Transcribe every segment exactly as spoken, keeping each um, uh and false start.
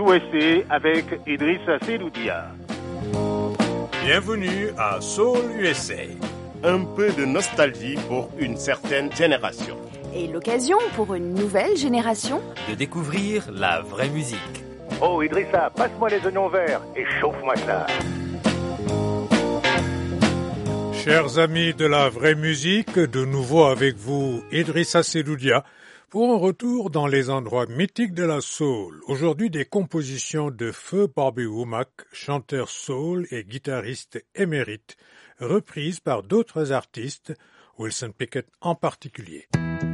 U S A avec Idrissa Seloudia. Bienvenue à Soul U S A. Un peu de nostalgie pour une certaine génération. Et l'occasion pour une nouvelle génération de découvrir la vraie musique. Oh Idrissa, passe-moi les oignons verts et chauffe-moi ça. Chers amis de la vraie musique, de nouveau avec vous Idrissa Seloudia pour un retour dans les endroits mythiques de la soul. Aujourd'hui des compositions de feu Bobby Womack, chanteur soul et guitariste émérite, reprises par d'autres artistes, Wilson Pickett en particulier.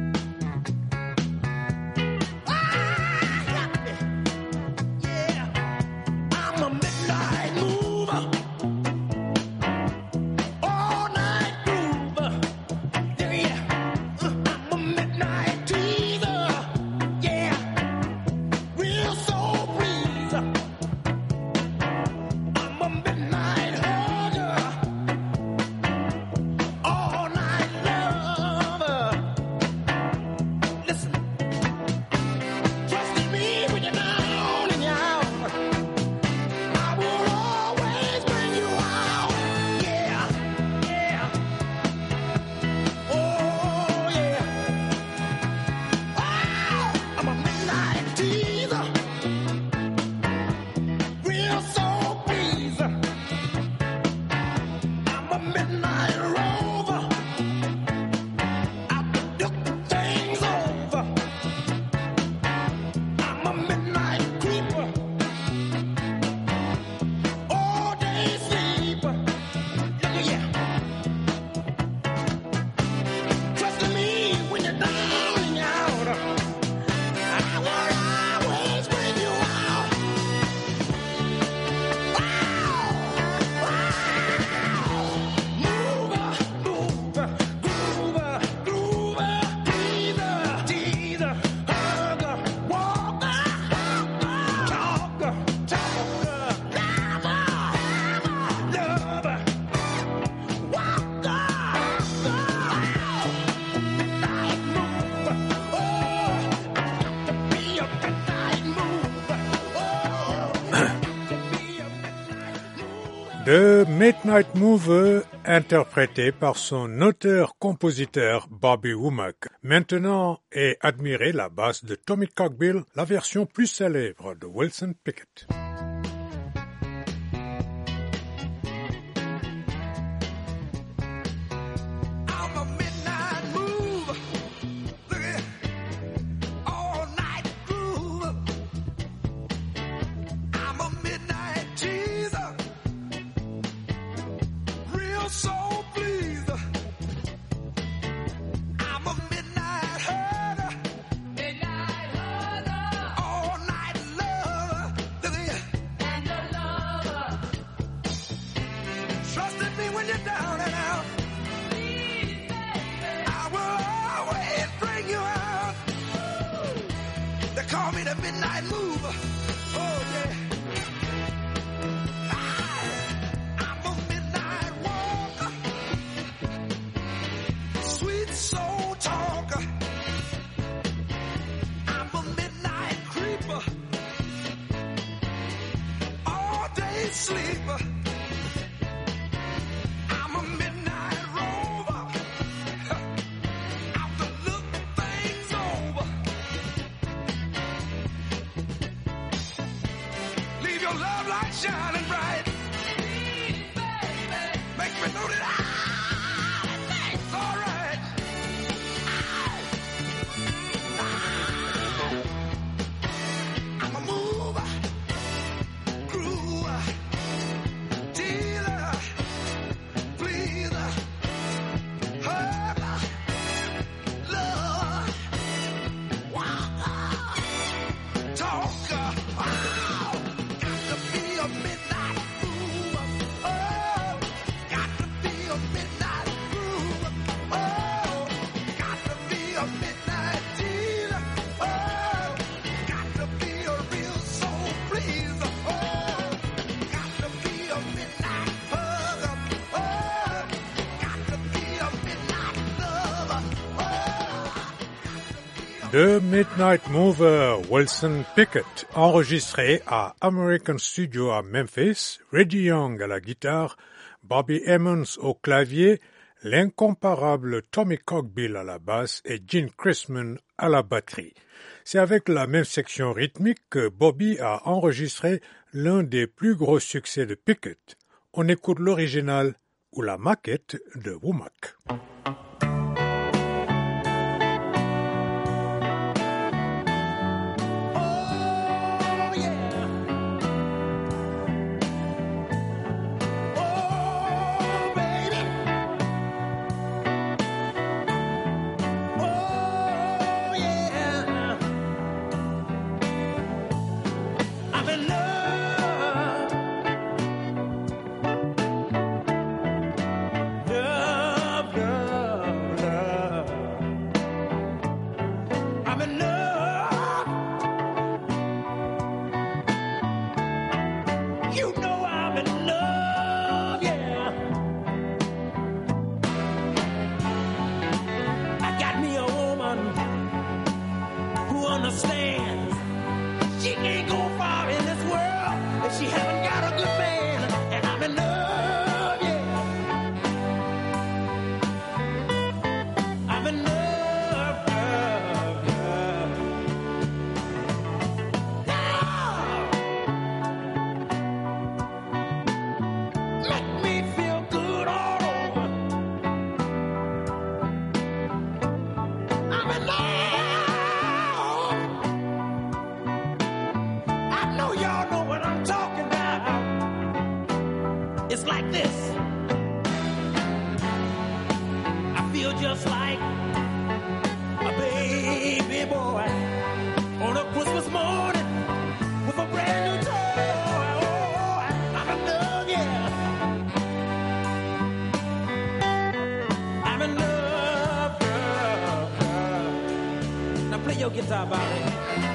The Midnight Mover, interprété par son auteur-compositeur Bobby Womack. Maintenant est admirée la basse de Tommy Cogbill, la version plus célèbre de Wilson Pickett. Talk, wow, got to be a midnight. The Midnight Mover, Wilson Pickett, enregistré à American Studio à Memphis, Reggie Young à la guitare, Bobby Emmons au clavier, l'incomparable Tommy Cogbill à la basse et Gene Chrisman à la batterie. C'est avec la même section rythmique que Bobby a enregistré l'un des plus gros succès de Pickett. On écoute l'original ou la maquette de Womack. Guitar, Bobby.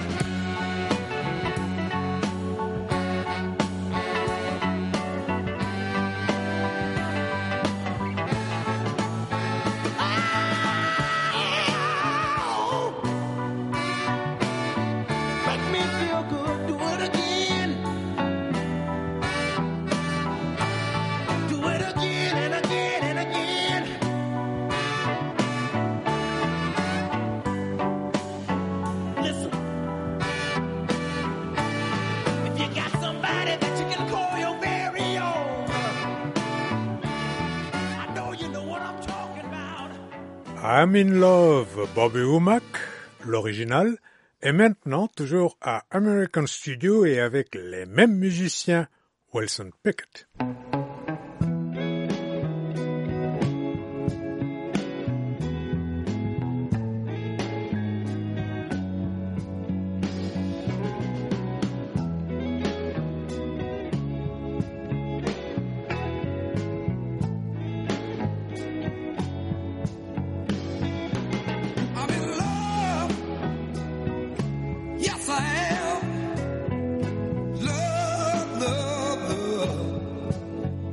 I'm in Love, Bobby Womack, l'original, est maintenant toujours à American Studio et avec les mêmes musiciens, Wilson Pickett. Love, love, love.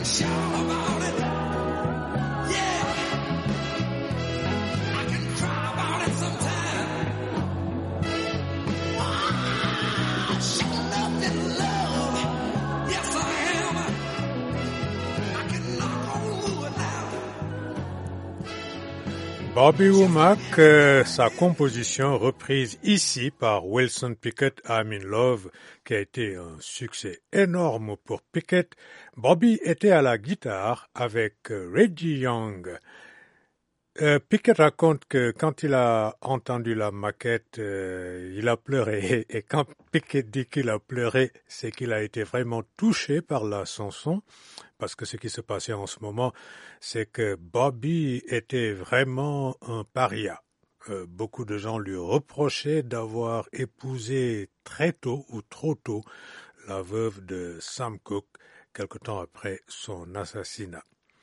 Bobby Womack, euh, sa composition reprise ici par Wilson Pickett, I'm in Love, qui a été un succès énorme pour Pickett. Bobby était à la guitare avec euh, Reggie Young. Euh, Pickett raconte que quand il a entendu la maquette, euh, il a pleuré. Et quand Pickett dit qu'il a pleuré, c'est qu'il a été vraiment touché par la chanson. Parce que ce qui se passait en ce moment, c'est que Bobby était vraiment un paria. Euh, beaucoup de gens lui reprochaient d'avoir épousé très tôt ou trop tôt la veuve de Sam Cooke, quelque temps après son assassinat.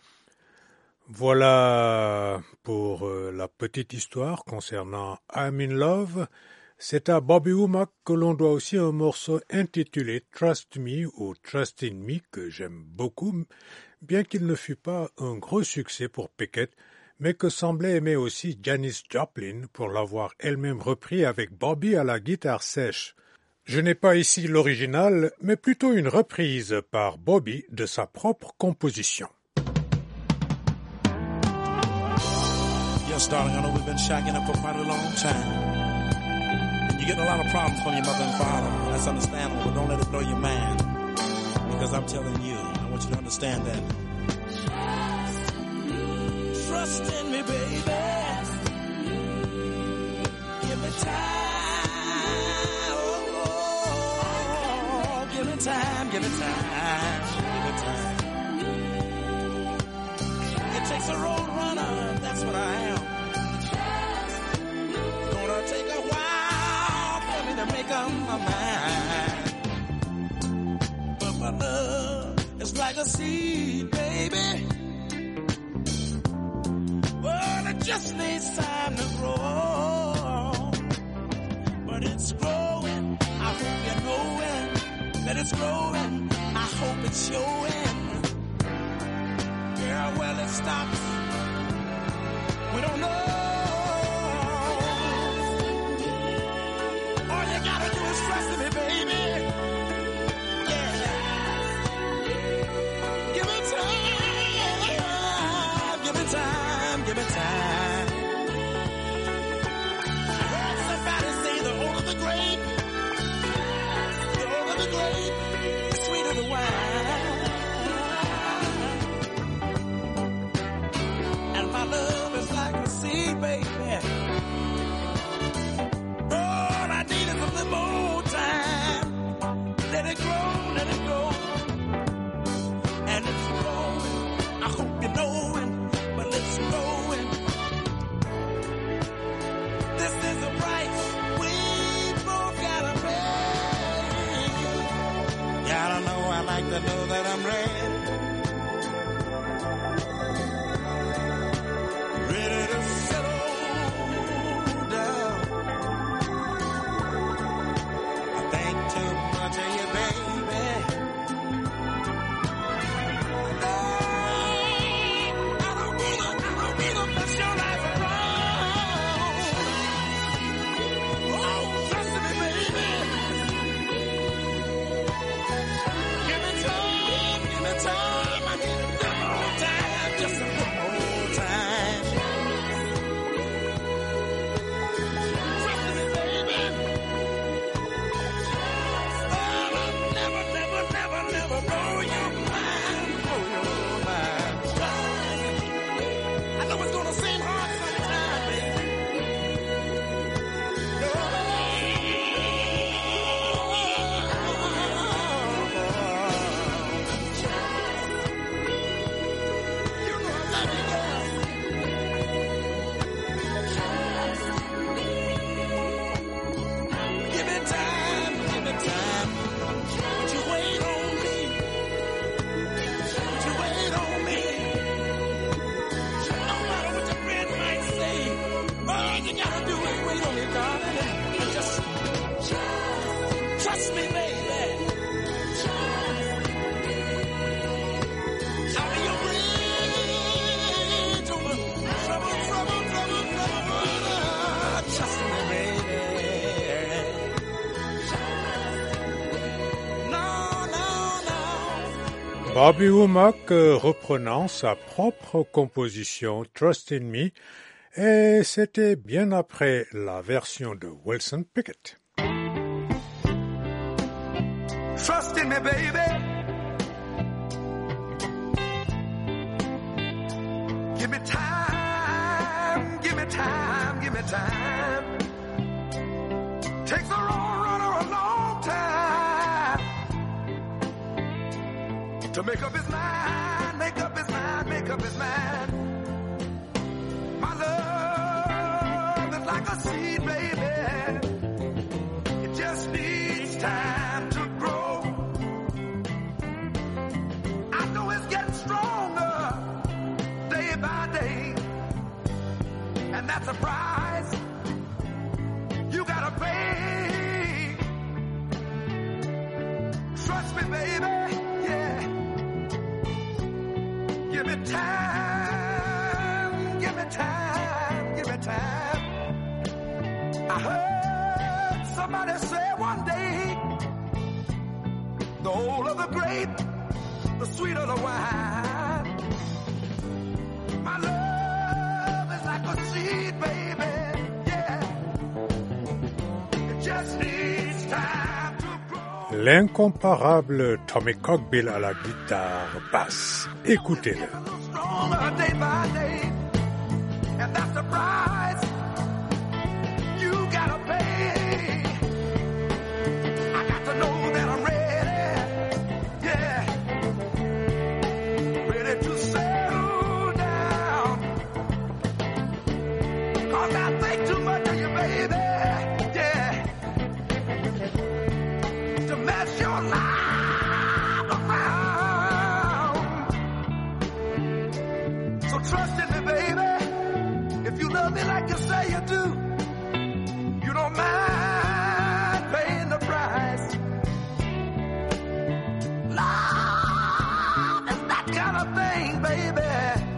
Voilà pour euh, la petite histoire concernant I'm in Love. C'est à Bobby Womack que l'on doit aussi un morceau intitulé Trust Me ou Trust in Me que j'aime beaucoup, bien qu'il ne fût pas un gros succès pour Pickett, mais que semblait aimer aussi Janis Joplin pour l'avoir elle-même repris avec Bobby à la guitare sèche. Je n'ai pas ici l'original, mais plutôt une reprise par Bobby de sa propre composition. Yes, darling, I know we've been shagging up for quite a long time. You're getting a lot of problems from your mother and father. That's understandable, but don't let it blow your mind. Because I'm telling you, I want you to understand that. Trust in me, baby. Give me time. Oh, give me time, give me time, give me time. It takes a road runner, that's what I am. Gonna take a while to make up my mind. But my love is like a seed, baby. Well, it just needs time to grow. But it's growing, I hope you know it. That it's growing, I hope it's showing. Yeah, well, it stops. We don't know. Trust me, baby. Yeah. Give me time. Give me time. Give me time. I heard somebody say the older the grape, the older the grape, the sweeter the wine. And my love is like a seed, baby. All I need is a little more time. Let it grow, let it grow. And it's growing. I hope you know it, but it's growing. This is a price we both gotta pay. Gotta know, I like to know that I'm ready. Ready to settle down. I think too much of you, baby. No, I don't wanna, I don't wanna mess your life around. Oh, trust me, baby. Give me time, give me time. Bobby Womack euh, reprenant sa propre composition Trust in Me, et c'était bien après la version de Wilson Pickett. Trust in me, baby. Give me time, give me time, give me time. Takes a road runner a long time to make up his mind, make up his mind, make up his mind. My love is like a seed, baby. It just needs time to grow. I know it's getting stronger day by day, and that's a price you gotta pay. Trust me, baby, yeah. Give me time, give me time, give me time. I heard somebody say one day, the older the grape, the sweeter the wine. My love is like a seed, baby, yeah. It just needs time to grow. L'incomparable Tommy Cogbill à la guitare basse. Écoutez-le. Stronger day by day, and that's the price you gotta pay. I got to know that I'm ready, yeah, ready to settle down. 'Cause I think too much of you, baby, yeah, to mess your life around. So trust in me, baby. If you love me like you say you do, you don't mind paying the price. Love is that kind of thing, baby,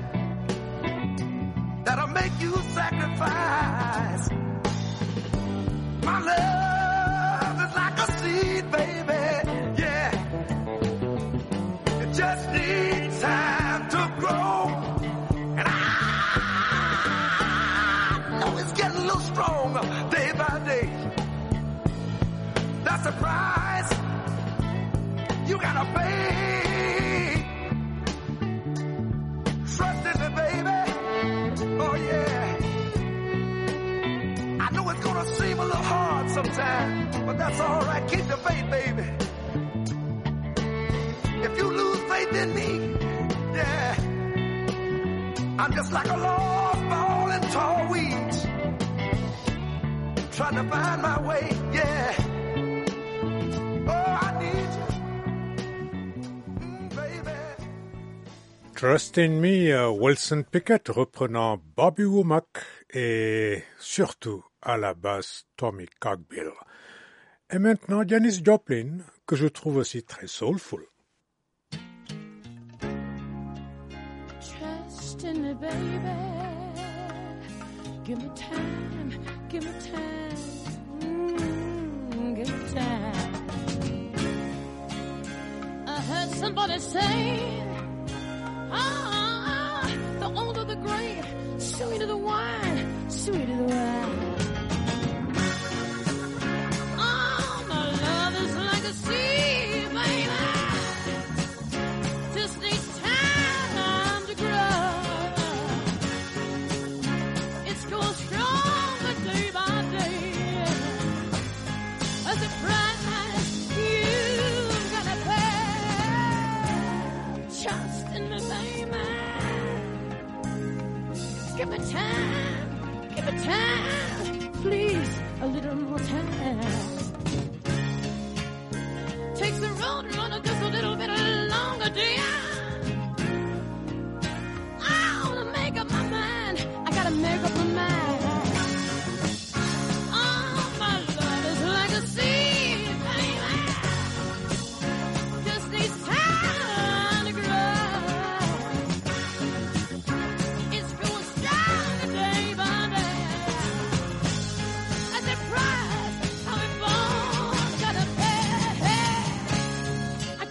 that'll make you sacrifice. My love is like a seed, baby, yeah. It just needs time to grow. And I know it's getting a little stronger day by day. That's the price you gotta pay. Trust in me, baby. Oh yeah. I know it's gonna seem a little hard sometimes, but that's all right. Keep the faith, baby. If you lose faith in me, yeah, I'm just like a lost ball in tall weeds, trying to find my way, yeah. Oh, I need you, mm, baby. Trust in Me, euh, Wilson Pickett reprenant Bobby Womack et surtout à la basse Tommy Cogbill. Et maintenant Janis Joplin, que je trouve aussi très soulful. Trust in me, baby. Give me time, give me time, mm, give me time. I heard somebody say, ah, the older the grape, sweeter the wine, sweeter the wine. Oh, my love is like a seed, baby. Just needs time to grow. It's going stronger day by day. As a price you've got to pay. Trust in me, baby. Give me time, give me time, please, a little more time. Takes the road runner just a little bit longer, dear. I wanna make up my mind, I gotta make up my mind. Oh, my love is like a seed, baby. Just needs time to grow. It's growing stronger day by day. At the price I'm born, gotta pay. I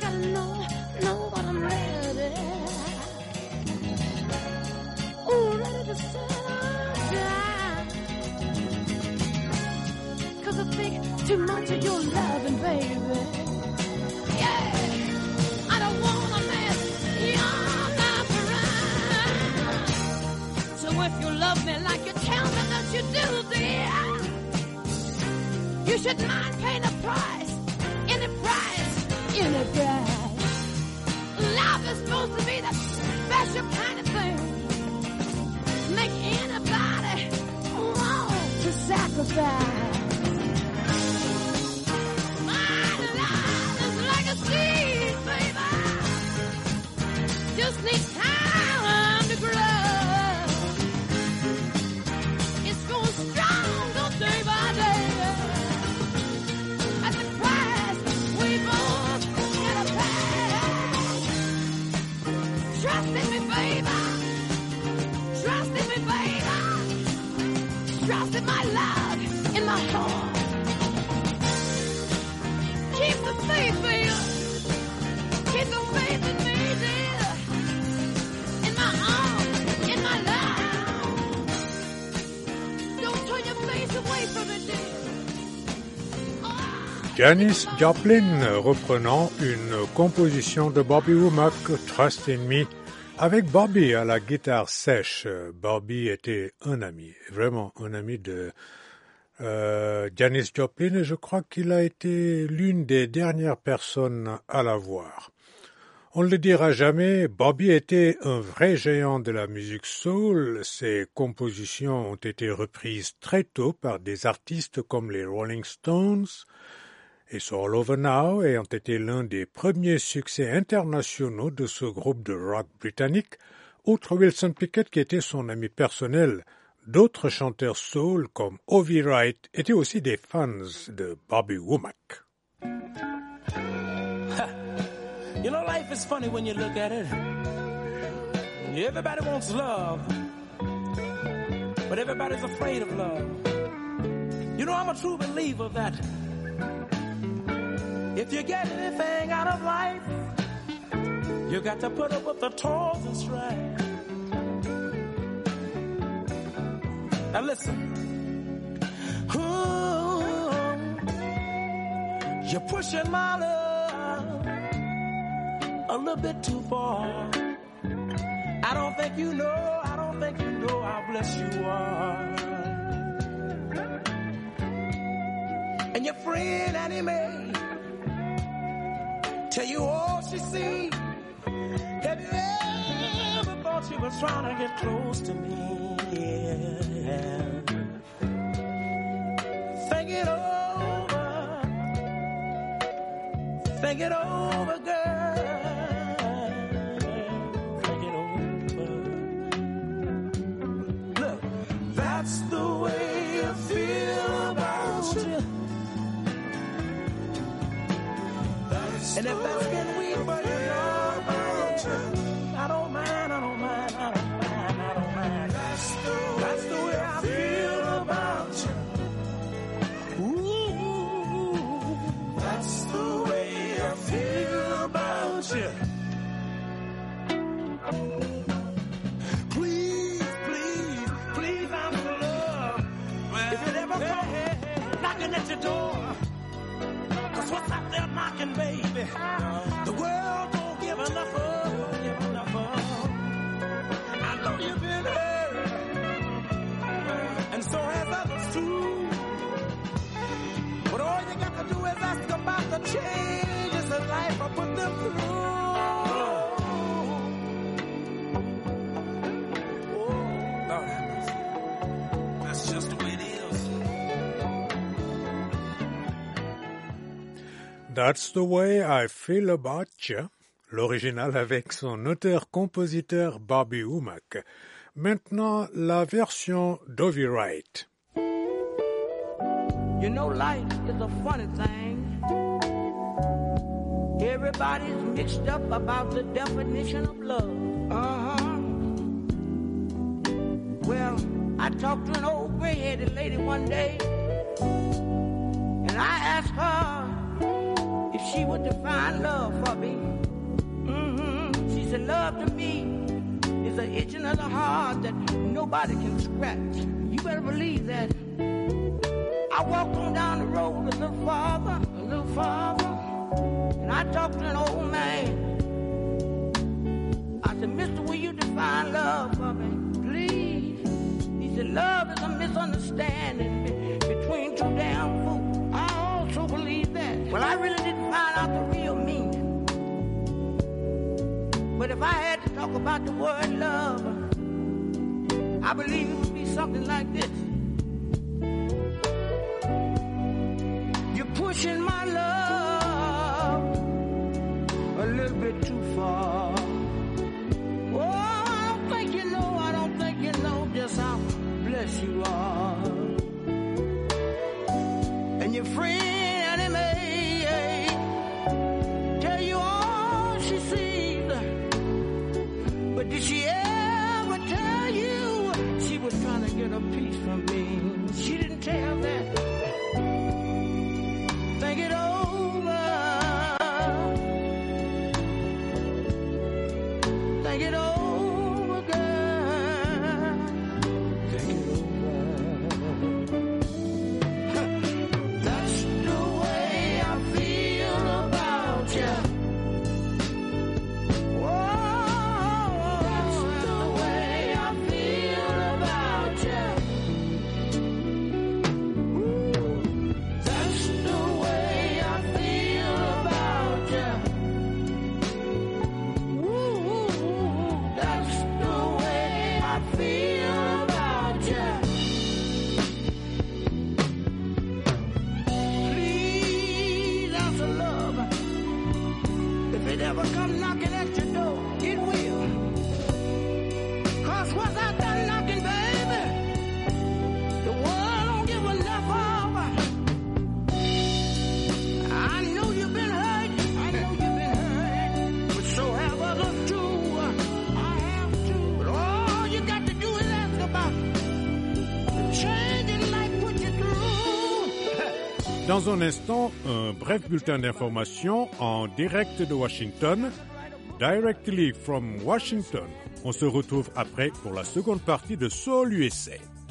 your loving, baby. Yeah, I don't wanna mess your life around. So if you love me like you tell me that you do, dear, you should mind paying a price, any price, any price. Love is supposed to be that special kind of thing, make anybody want to sacrifice. My love is like a seed, baby, just needs time to grow. It's going stronger day by day. At the price we both gotta pay. Trust in me, baby. Trust in me, baby. Trust in my love, in my heart. Keep the faith, baby. Keep the faith in me, dear. In my arms, in my love. Don't turn your face away from it, dear. Janis Joplin reprenant une composition de Bobby Womack, Trust in Me, avec Bobby à la guitare sèche. Bobby était un ami, vraiment un ami de euh, Janis Joplin, et je crois qu'il a été l'une des dernières personnes à la voir. On ne le dira jamais, Bobby était un vrai géant de la musique soul. Ses compositions ont été reprises très tôt par des artistes comme les Rolling Stones, It's All Over Now ayant été l'un des premiers succès internationaux de ce groupe de rock britannique, outre Wilson Pickett qui était son ami personnel. D'autres chanteurs soul comme Ovi Wright étaient aussi des fans de Bobby Womack. You know, life is funny when you look at it. Everybody wants love, but everybody's afraid of love. You know, I'm a true believer that if you get anything out of life, you got to put up with the toils and strife. Now listen. Ooh, you're pushing my love a little bit too far. I don't think you know, I don't think you know how blessed you are. And your friend Annie Mae tell you all she see. Have you ever thought she was trying to get close to me? Yeah. Think it over. Think it over, girl. Think it over. Look, that's the way you feel about you. And if that's getting weak for you, I don't mind, I don't mind, I don't mind, I don't mind. That's the, that's the way I feel about you. Ooh, that's the way I feel about you. Please, please, please, I'm in love. If it ever comes knocking at your door, cause what's out there knocking, baby? The world don't give enough of, don't give enough of. I know you've been hurt, and so has others too. But all you got to do is ask about the changes in life I put them through. Oh, Lord have mercy. That's just the way it is. That's the way I feel about you. L'original avec son auteur-compositeur Bobby Womack. Maintenant, la version d'Ovi Wright. You know, life is a funny thing. Everybody's mixed up about the definition of love. Uh-huh. Well, I talked to an old gray-headed lady one day, and I asked her if she would define love for me. Mm-hmm. She said, love to me is an itching of the heart that nobody can scratch. You better believe that. I walked on down the road a little farther, a little farther, and I talked to an old man. I said, mister, will you define love for me, please? He said, love is a misunderstanding be- between two damn fools. I also believe that. Well, I really didn't find out the real meaning. But if I had to talk about the word love, I believe it would be something like this. You're pushing my love a little bit too far. Oh, I don't think you know, I don't think you know just how blessed you are. And your friend Annie Mae tell you all she sees, but did she ever tell you she was trying to get a piece from me? She didn't tell that. Think it over. Think it over, girl. Think it over. That's the way I feel about you. Whoa, that's the way I feel about you. Ooh, that's the way I feel about you. Ooh, that's the way I feel about you. Please answer love. If it ever come knocking at your door, it will. Cause once I done knocking, baby, the world don't give enough of. I know you've been hurt, I know you've been hurt, but so have others too. I have too. But all you got to do is ask about the change in life put you through. Dans un instant, un bref bulletin d'information en direct de Washington. Directly from Washington. On se retrouve après pour la seconde partie de Soul U S A.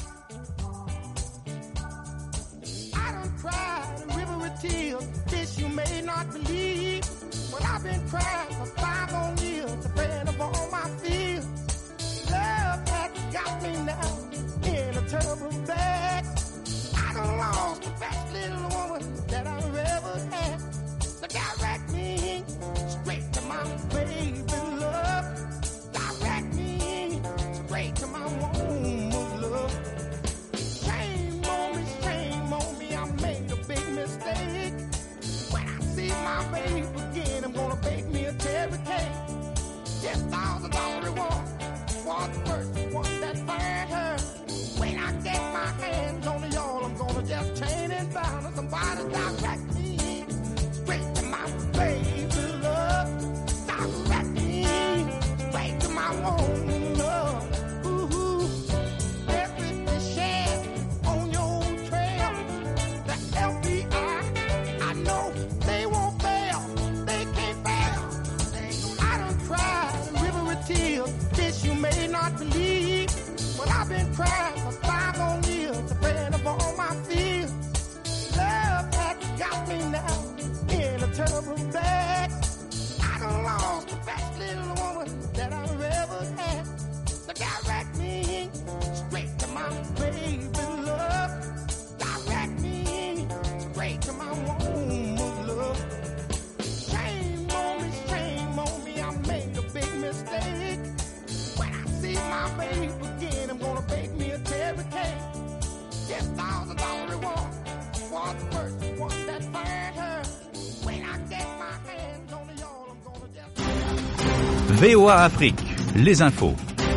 I done cried a river of tears, this you may not believe. But I've been crying for five long years, praying of all my fears. Love has got me now in a terrible bag. I done lost the best little woman that I've ever had. So direct me straight to my baby love. Direct me straight to my woman love. Shame on me, shame on me, I made a big mistake. When I see my baby again, I'm gonna bake me a cherry cake. Ten thousand dollar reward for the first one that fired her. When I get my hands on the y'all, I'm gonna just chain and bound her. Somebody direct me straight to my baby love. Direct me straight to my woman love. Ooh, everything shared on your trail. The F B I, I know they won't fail. They can't fail. I done cried a river of tears. This you may not believe, but I've been crying for five long years, praying of all my fears. Love has got me now in a terrible bag. I done lost the best little woman that I've ever had. So direct me straight to my baby love. Direct me straight to my woman love. Shame on me, shame on me, I made a big mistake. When I see my baby again, I'm gonna bake me a cherry cake. Ten thousand dollar reward for the first one that fired her. When I get my hands on the y'all, I'm gonna just... V O A Afrique, les infos.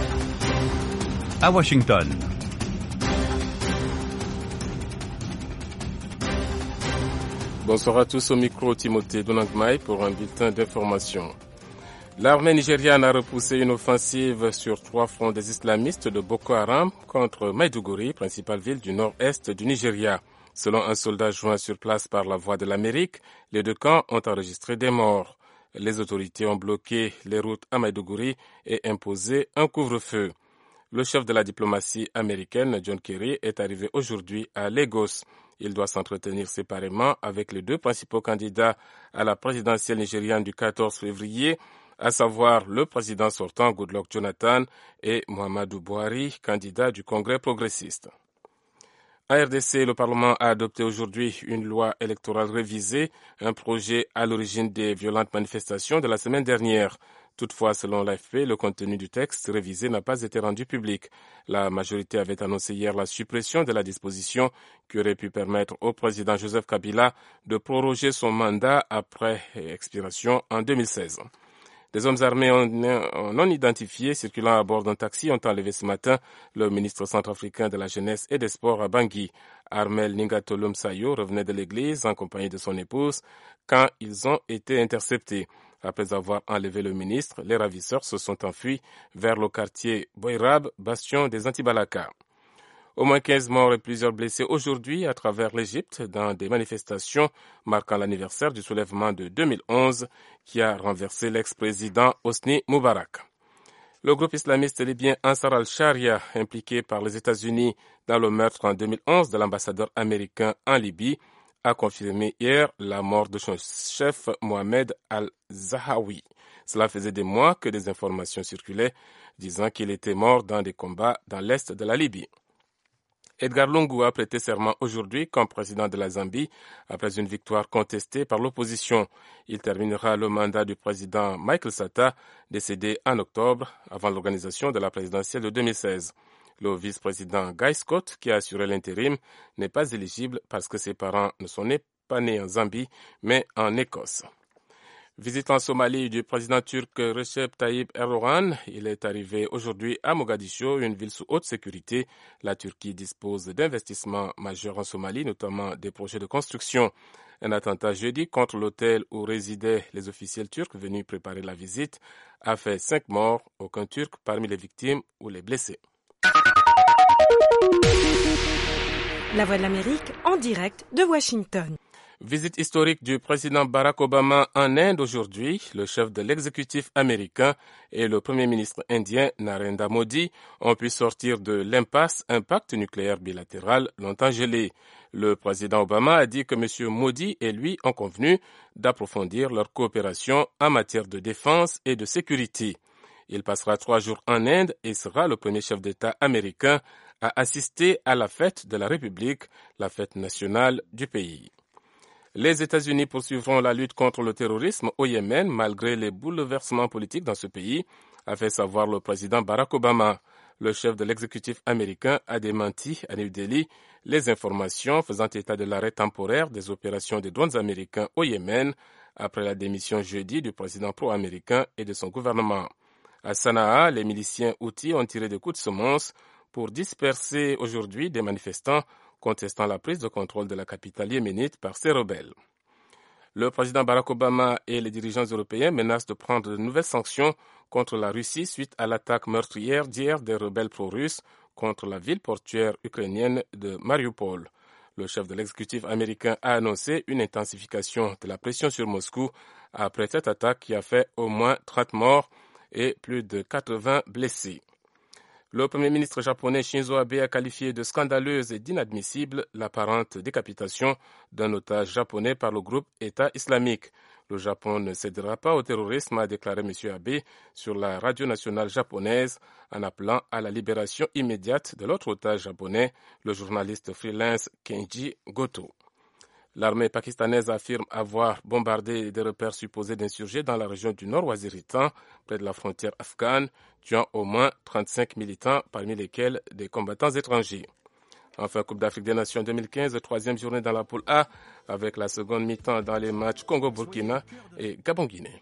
À Washington. Bonsoir à tous, au micro Timothée Donangmaï pour un bulletin d'information. L'armée nigériane a repoussé une offensive sur trois fronts des islamistes de Boko Haram contre Maiduguri, principale ville du nord-est du Nigeria. Selon un soldat joint sur place par la Voix de l'Amérique, les deux camps ont enregistré des morts. Les autorités ont bloqué les routes à Maiduguri et imposé un couvre-feu. Le chef de la diplomatie américaine, John Kerry, est arrivé aujourd'hui à Lagos. Il doit s'entretenir séparément avec les deux principaux candidats à la présidentielle nigériane du quatorze février, à savoir le président sortant Goodluck Jonathan et Muhammadu Buhari, candidat du Congrès progressiste. En R D C, le Parlement a adopté aujourd'hui une loi électorale révisée, un projet à l'origine des violentes manifestations de la semaine dernière. Toutefois, selon l'A F P, le contenu du texte révisé n'a pas été rendu public. La majorité avait annoncé hier la suppression de la disposition qui aurait pu permettre au président Joseph Kabila de proroger son mandat après expiration en deux mille seize. Des hommes armés non identifiés circulant à bord d'un taxi ont enlevé ce matin le ministre centrafricain de la Jeunesse et des Sports à Bangui. Armel Ningatolum Sayo revenait de l'église en compagnie de son épouse quand ils ont été interceptés. Après avoir enlevé le ministre, les ravisseurs se sont enfuis vers le quartier Boyrab, bastion des Antibalaka. Au moins quinze morts et plusieurs blessés aujourd'hui à travers l'Égypte dans des manifestations marquant l'anniversaire du soulèvement de deux mille onze qui a renversé l'ex-président Hosni Moubarak. Le groupe islamiste libyen Ansar al-Sharia, impliqué par les États-Unis dans le meurtre en deux mille onze de l'ambassadeur américain en Libye, a confirmé hier la mort de son chef Mohamed al-Zahawi. Cela faisait des mois que des informations circulaient disant qu'il était mort dans des combats dans l'est de la Libye. Edgar Lungu a prêté serment aujourd'hui comme président de la Zambie après une victoire contestée par l'opposition. Il terminera le mandat du président Michael Sata, décédé en octobre avant l'organisation de la présidentielle de deux mille seize. Le vice-président Guy Scott, qui a assuré l'intérim, n'est pas éligible parce que ses parents ne sont pas nés en Zambie, mais en Écosse. Visite en Somalie du président turc Recep Tayyip Erdogan. Il est arrivé aujourd'hui à Mogadiscio, une ville sous haute sécurité. La Turquie dispose d'investissements majeurs en Somalie, notamment des projets de construction. Un attentat jeudi contre l'hôtel où résidaient les officiels turcs venus préparer la visite a fait cinq morts, aucun Turc parmi les victimes ou les blessés. La Voix de l'Amérique en direct de Washington. Visite historique du président Barack Obama en Inde aujourd'hui. Le chef de l'exécutif américain et le premier ministre indien Narendra Modi ont pu sortir de l'impasse un pacte nucléaire bilatéral longtemps gelé. Le président Obama a dit que M. Modi et lui ont convenu d'approfondir leur coopération en matière de défense et de sécurité. Il passera trois jours en Inde et sera le premier chef d'État américain à assister à la fête de la République, la fête nationale du pays. Les États-Unis poursuivront la lutte contre le terrorisme au Yémen malgré les bouleversements politiques dans ce pays, a fait savoir le président Barack Obama. Le chef de l'exécutif américain a démenti à New Delhi les informations faisant état de l'arrêt temporaire des opérations des drones américains au Yémen après la démission jeudi du président pro-américain et de son gouvernement. À Sanaa, les miliciens houthis ont tiré des coups de semonce pour disperser aujourd'hui des manifestants contestant la prise de contrôle de la capitale yéménite par ces rebelles. Le président Barack Obama et les dirigeants européens menacent de prendre de nouvelles sanctions contre la Russie suite à l'attaque meurtrière d'hier des rebelles pro-russes contre la ville portuaire ukrainienne de Mariupol. Le chef de l'exécutif américain a annoncé une intensification de la pression sur Moscou après cette attaque qui a fait au moins trente morts et plus de quatre-vingts blessés. Le premier ministre japonais Shinzo Abe a qualifié de scandaleuse et d'inadmissible l'apparente décapitation d'un otage japonais par le groupe État islamique. Le Japon ne cédera pas au terrorisme, a déclaré M. Abe sur la radio nationale japonaise en appelant à la libération immédiate de l'autre otage japonais, le journaliste freelance Kenji Goto. L'armée pakistanaise affirme avoir bombardé des repères supposés d'insurgés dans la région du Nord Waziritan, près de la frontière afghane, tuant au moins trente-cinq militants, parmi lesquels des combattants étrangers. Enfin, Coupe d'Afrique des Nations deux mille quinze, troisième journée dans la poule A, avec la seconde mi-temps dans les matchs Congo-Burkina et Gabon-Guinée.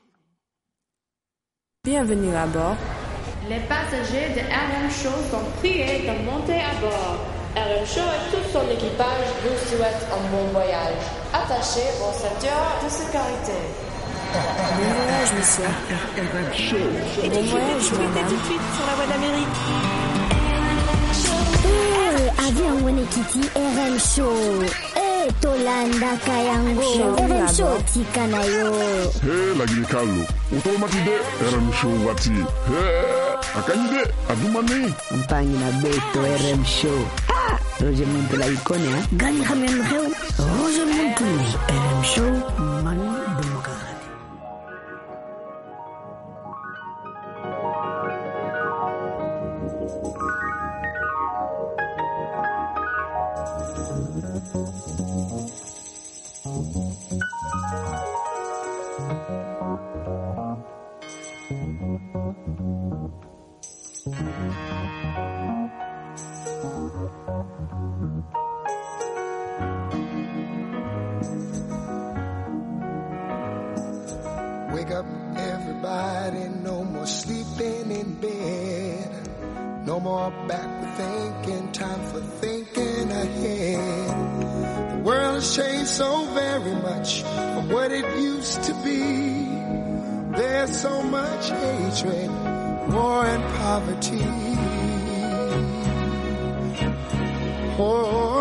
Bienvenue à bord. Les passagers de R M Show sont priés de monter à bord. R M Show et tout son équipage vous souhaitent un bon voyage. Attachez vos ceintures de sécurité. Bon voyage, monsieur. R M Show. Et bon voyage, madame. Tout de suite sur la Voix d'Amérique. Eh, avion Wenekiti R M Show. Eh, Tolanda Kayango. R M Show tikanayo. Eh, lagi kalu. Utomati de R M Show wati. Eh, akanyide adumani. Mpangi na beto R M Show. Ah! Roger Montela ikonea gani khamen xew Roger Montela R M Show man demokrati. Wake up, everybody, no more sleeping in bed. No more backward thinking, time for thinking ahead. The world has changed so very much from what it used to be. There's so much hatred, war and poverty. Oh,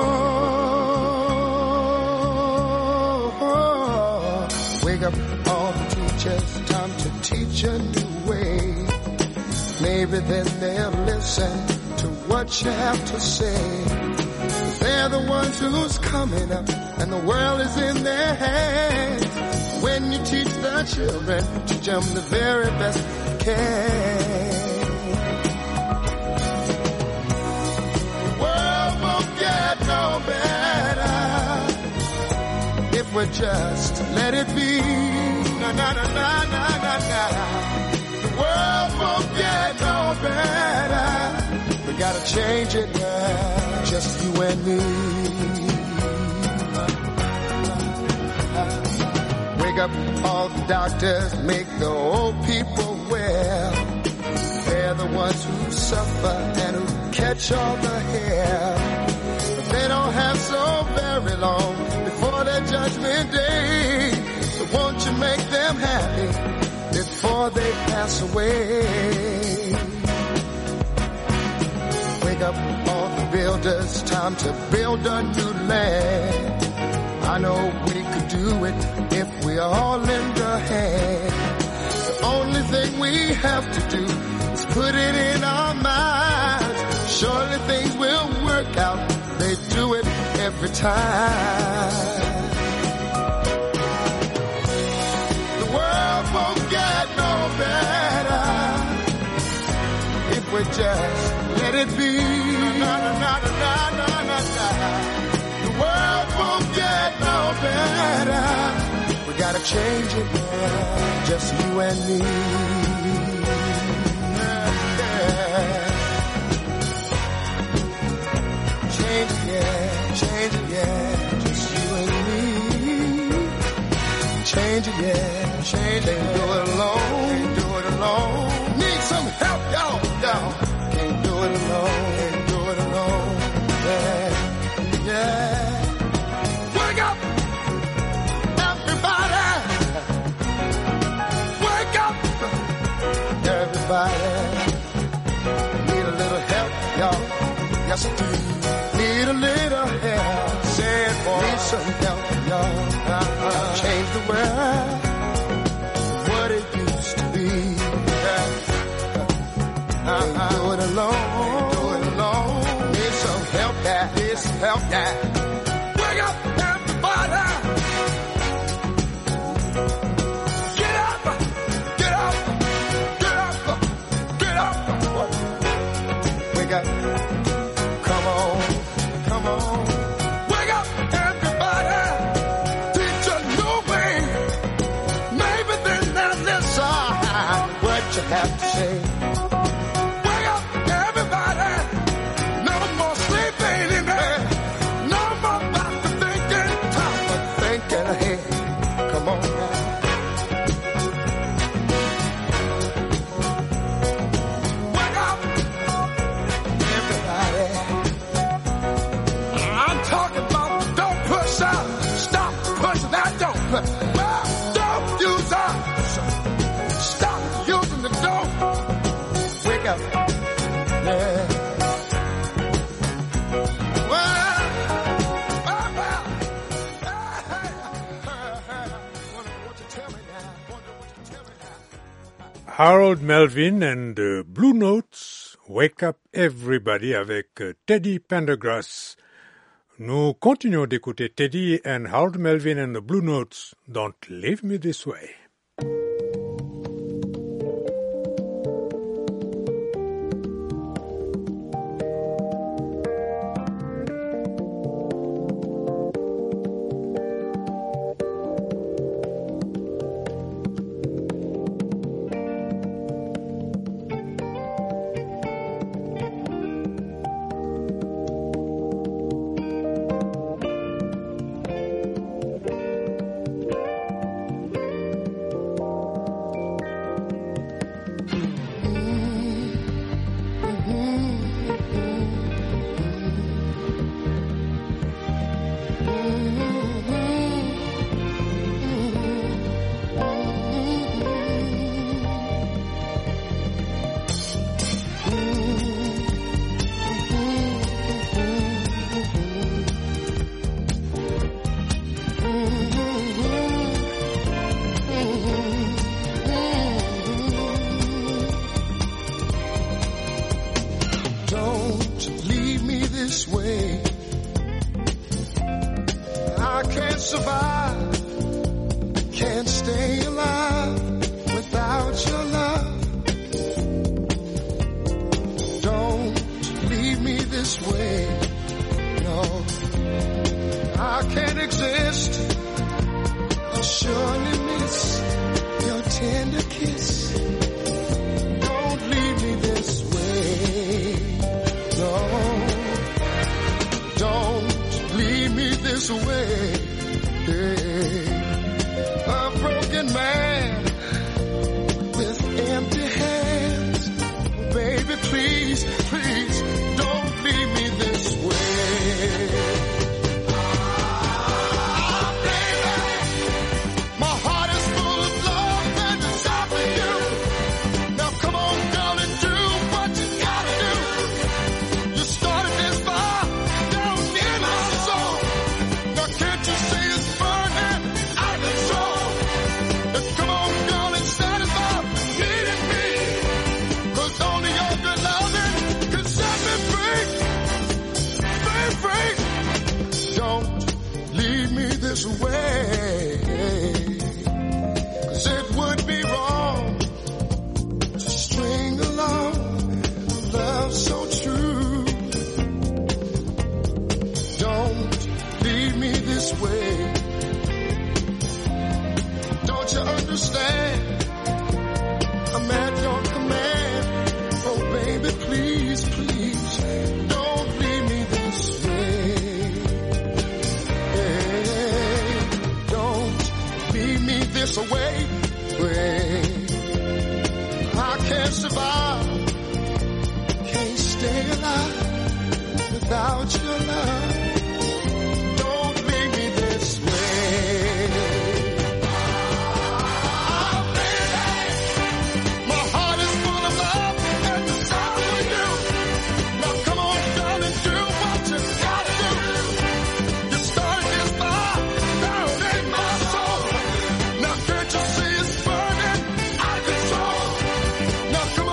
wake up all the teachers, time to teach a new way. Maybe then they'll listen to what you have to say. They're the ones who's coming up and the world is in their hands. When you teach the children, teach them the very best you can. The world won't get no better if we just let it be. Na na na na na na na. The world won't get no better. We gotta change it now, just you and me. Wake up all the doctors, make the old people well. They're the ones who suffer and who catch all the hair. But they don't have so very long before their judgment day. So won't you make them happy before they pass away? Wake up all the builders, time to build a new land. I know we could do it if we all lend a hand. The only thing we have to do is put it in our minds. Surely things will work out. They do it every time. The world won't get no better if we just let it be. Na, na, na, na, na, na, na. The world won't get no better. We gotta change it now, just you and me. Yeah, yeah. Change it, yeah, change it, yeah, just you and me. Change it, yeah, change it. Can't do it alone, can't do it alone. Need some help, y'all, y'all. Can't do it alone, can't do it alone. Yeah, yeah. Wake up, everybody. Wake up, everybody. Need a little help, y'all. Yes, I do. Need a little help. Say it, boy. Need some help, y'all. Uh-huh. Change the world, what it used to be. Yeah. Uh-huh. Can't do it alone. Can't do it alone. Need some help, yeah. Need some help, yeah. Wake up, everybody. Get up, get up, get up, get up. Wake up. Come on, come on. Wake up, everybody. Teach a new way. Maybe then they'll listen what you have to say. Wake up, everybody. No more sleeping in bed. No more about the thinking. Time for thinking ahead. Come on now. Wake up, everybody. I'm talking about don't push out. Stop pushing that don't push. Well, don't use us. Stop using the dope. Wake up. Yeah. Well, well, well. Hey, hey, hey. Wonder what you tell me now. Wonder what you tell me now. Harold Melvin and the Blue Notes, Wake Up Everybody avec euh, Teddy Pendergrass Nous continuons d'écouter Teddy and Harold Melvin and the Blue Notes. Don't leave me this way.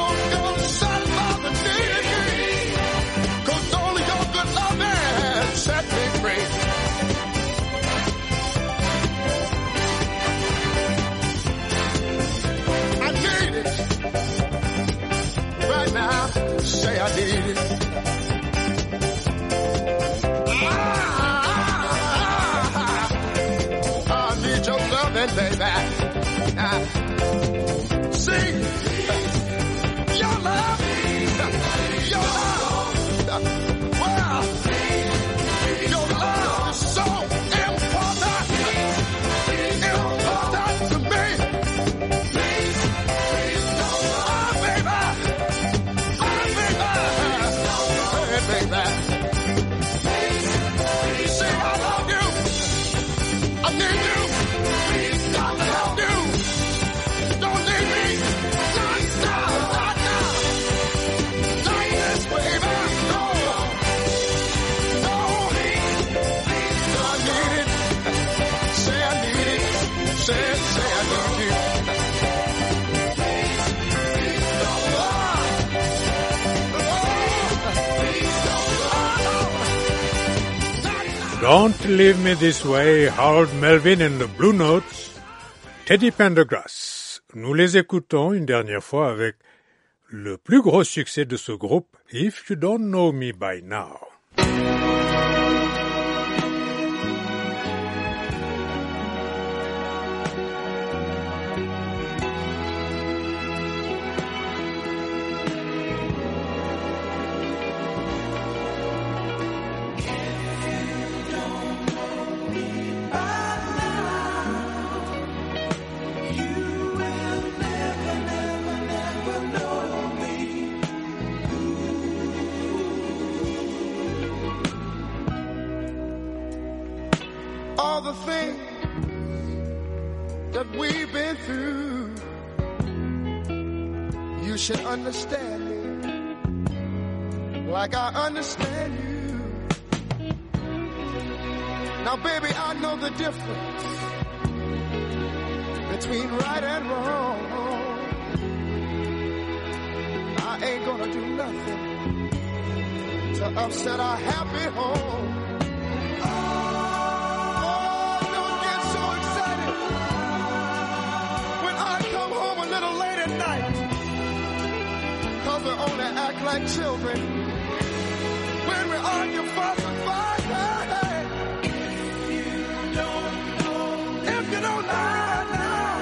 Cause only your good love Don't Leave Me This Way, Harold Melvin and the Blue Notes, Teddy Pendergrass. Nous les écoutons une dernière fois avec le plus gros succès de ce groupe, If You Don't Know Me By Now. All the things that we've been through, you should understand me like I understand you. Now baby, I know the difference between right and wrong. I ain't gonna do nothing to upset our happy home. We only act like children when we argue, fuss, and fight. Hey, hey. If you don't know, if you don't know now,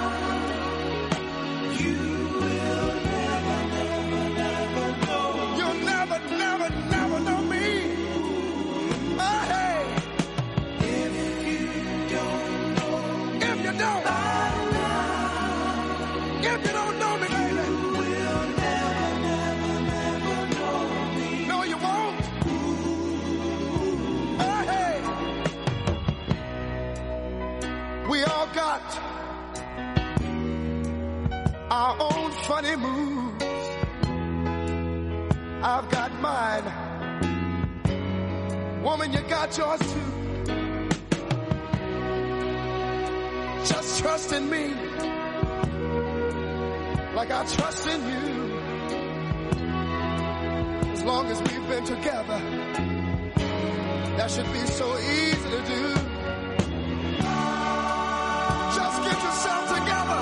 you will never, never, never know. You'll never, never, never know me. Oh, hey. If you don't know, if you don't, if you don't know me, baby. We all got our own funny moves. I've got mine. Woman, you got yours too. Just trust in me like I trust in you. As long as we've been together, that should be so easy to do. Just get yourself together,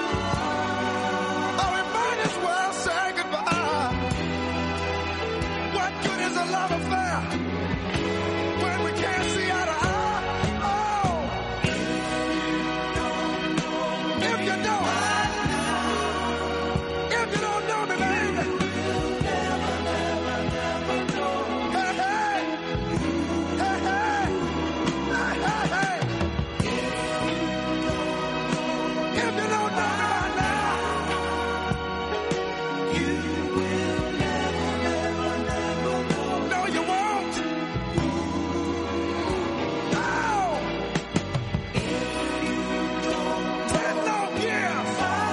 or we might as well say goodbye. What good is a love affair when we can't see eye to eye? Oh, if you don't, if you don't know me, baby, you'll never, never, never know. Hey, hey, hey, hey, hey, hey, hey. If you don't know me by now, you will never, never, never know. No, you won't. No. If you don't ten long years,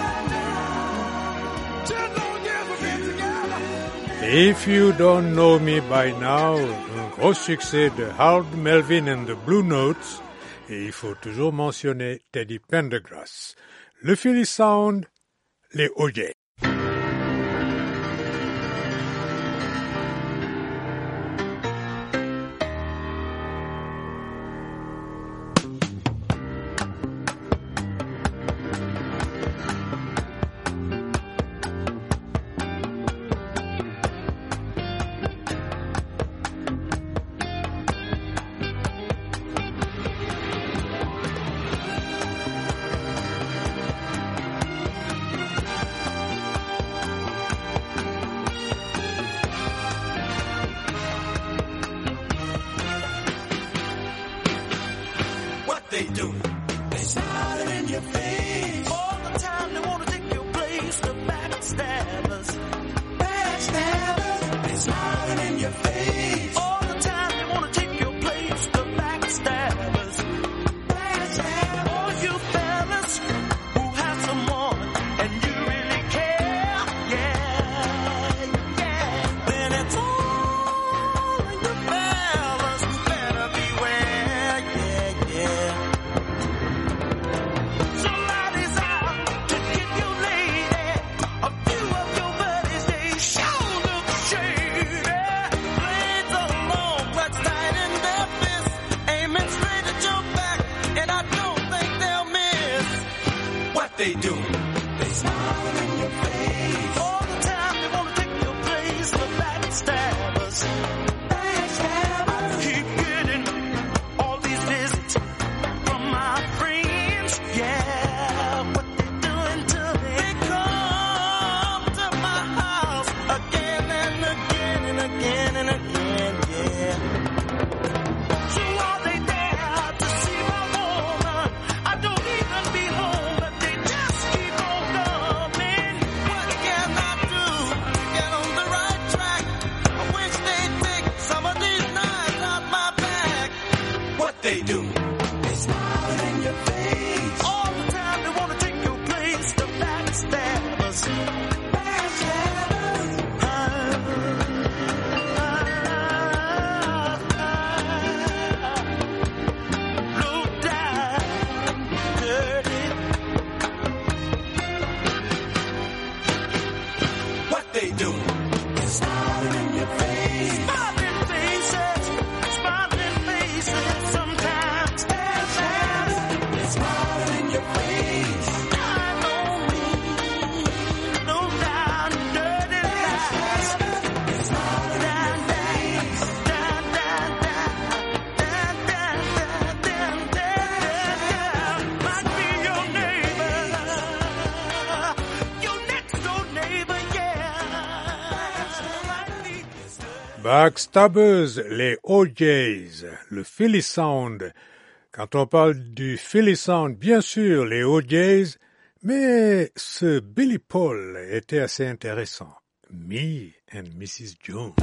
ten long years we've been together. If You Don't Know Me By Now, un gros succès de Harold Melvin and the Blue Notes, et il faut toujours mentionner Teddy Pendergrass. Le Philly Sound, les O J. They do. They smiling in your face all the time. They want to take your place. The backstabbers, backstabbers. They smiling in your face all the time. They want to take your place. The backstabbers, backstabbers. All you fellas who have someone and you really care, yeah, yeah. Then it's all in you fellas who better beware, yeah, yeah. Somebody's out to get your lady. A few of your buddies, they sure look shady. Blades Backstabbers, les O Js, le Philly Sound. Quand on parle du Philly Sound, bien sûr, les O Js, mais ce Billy Paul était assez intéressant. Me and Missus Jones.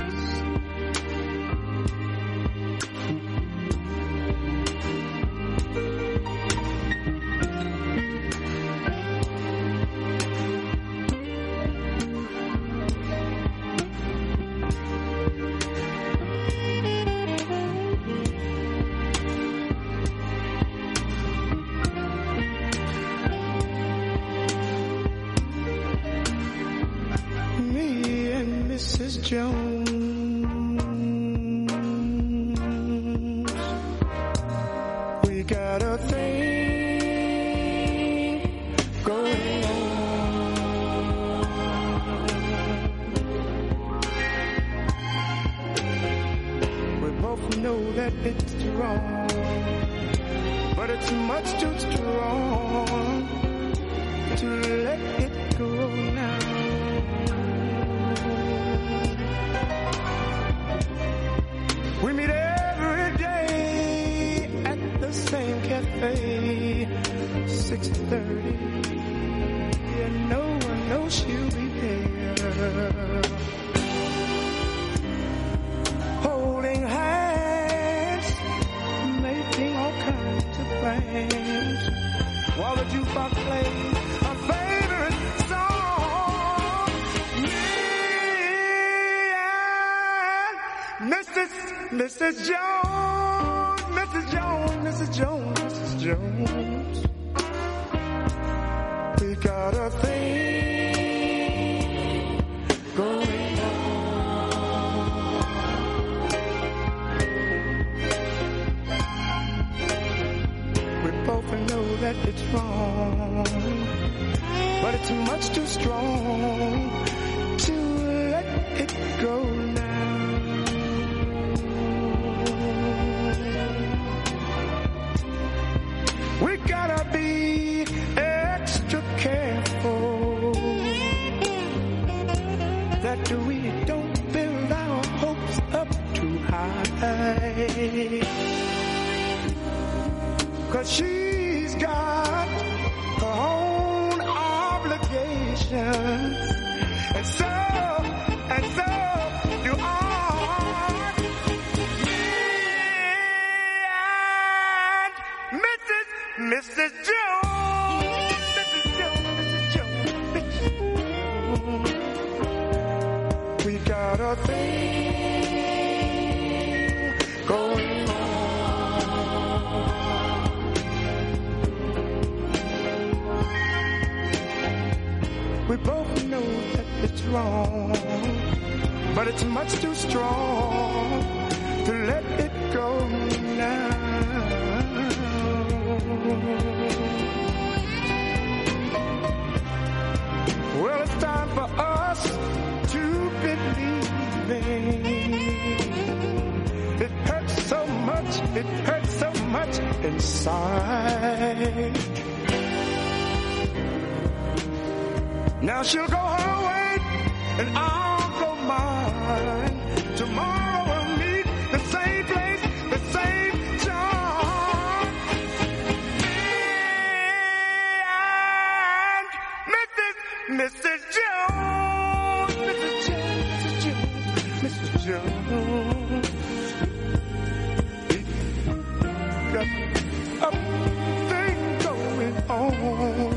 Missus Jones, we got a thing going on. We both know that it's wrong, but it's much too strong to let it go now. We meet every day at the same cafe, six thirty, and no one knows she'll be there. Holding hands, making all kinds of plans, while the jukebox plays our favorite song. Me and Missus Missus Jones, Missus Jones, Missus Jones, Missus Jones. We got a thing going on. We both know that it's wrong, but it's much too strong to let it go now. We gotta be extra careful that we don't build our hopes up too high, 'cause she's got her own obligations, and so, and so do I. Missus Jones, Missus Jones, Missus Jones, Missus Jones. We got a thing going on. We both know that it's wrong, but it's much too strong to let it go now. Well, it's time for us to believe it hurts so much, it hurts so much inside. Now she'll go her way and I'll go mine. Tomorrow we'll meet the same place, the same time. Me and Missus Jones, Missus Jones, Missus Jones, got a thing going on.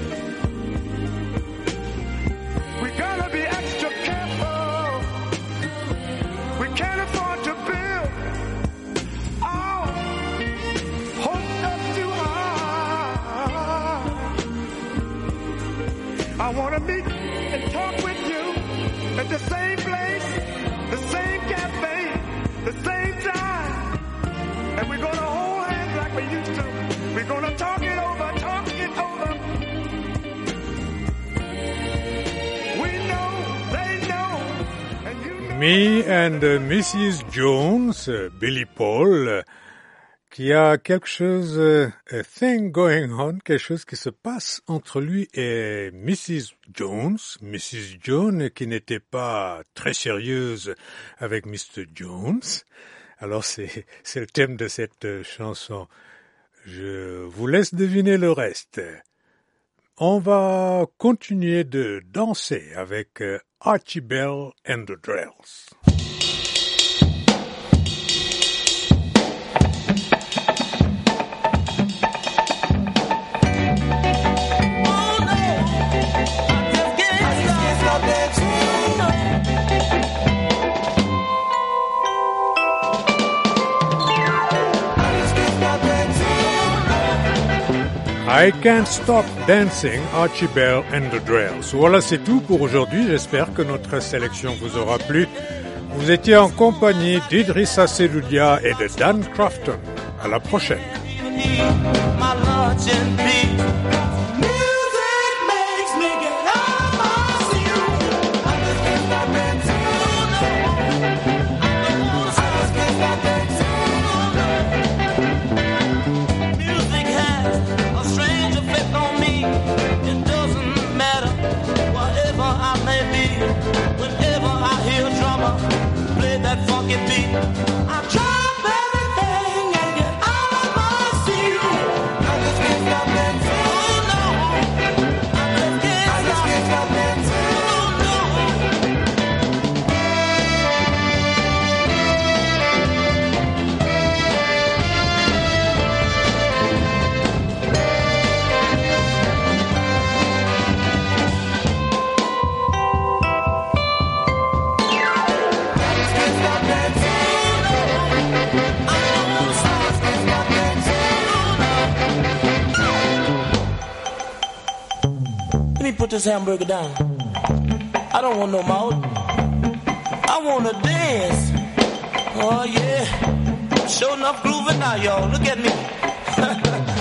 We gotta be extra careful. We can't afford to build our hopes up too high. I wanna meet and talk with you at the same place, the same cafe, the same time. And we're gonna hold hands like we used to. We're gonna talk it over, talk it over. We know, they know, and you know. Me and Missus Jones, Billy Paul, qu'il y a quelque chose, uh, a thing going on, quelque chose qui se passe entre lui et missus Jones, missus Jones qui n'était pas très sérieuse avec mister Jones. Alors c'est, c'est le thème de cette uh, chanson. Je vous laisse deviner le reste. On va continuer de danser avec uh, Archie Bell and the Drells. I Can't Stop Dancing, Archie Bell and the Drells. Voilà, c'est tout pour aujourd'hui. J'espère que notre sélection vous aura plu. Vous étiez en compagnie d'Idrissa Seloudia et de Dan Crafton. À la prochaine. I drop everything and get out of my seat. I just can't stop dancing. Oh no, I just can't, I just can't stop dancing. Oh no. I just can't stop dancing. Let me put this hamburger down. I don't want no more. I want to dance. Oh yeah. Sure enough grooving now, y'all. Look at me.